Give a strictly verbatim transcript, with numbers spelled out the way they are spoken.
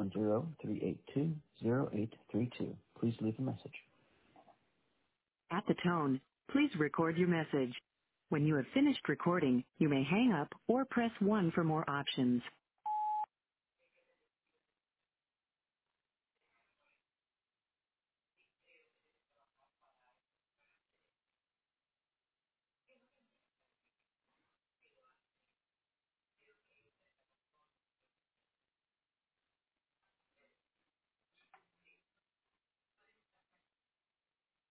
one zero, three eight two, zero eight three two. Please leave a message. At the tone, please record your message. When you have finished recording, you may hang up or press one for more options.